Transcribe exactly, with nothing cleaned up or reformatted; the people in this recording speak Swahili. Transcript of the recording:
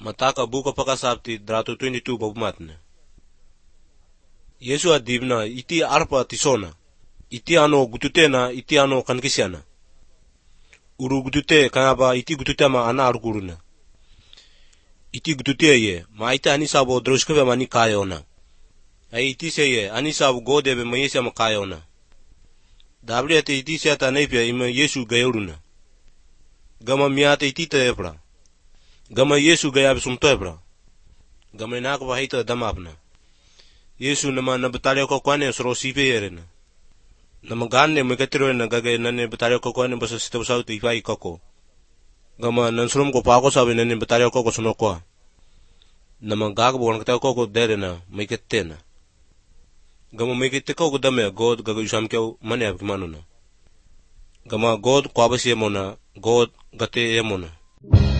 Mataka buka pakasapti drato twenty-two babumatna. Yesu adibna iti arpa tisona. Iti ano gututena iti ano kankisiana. Uru gutute kanaba iti gututema ana arguruna. Iti gutute ye ma iti anisabo droshkebe mani kayona. Ai iti seye anisabo godebe ma Yesu makayona. Dabri ati iti seta nepia ima Yesu gayuruna. Gama miate iti tepra. Gama Yesu gayab sumtepra. Gama inaka bahita damapna. Yesu nama nabatale ko kwane soro sipe yerena. Nama ganne mekatiro na gage nane batale ko kwane basa sitaw sa uti ifai kako. Gama nansurum ko pako sabi nane batale ko ko sunokwa. Nama gaga bukan kata ko ko derena mekatena. Gama mekate ko ko dame God gaga usam kau mane ab kimanuna. Gama God ko abasi emona God gate emona.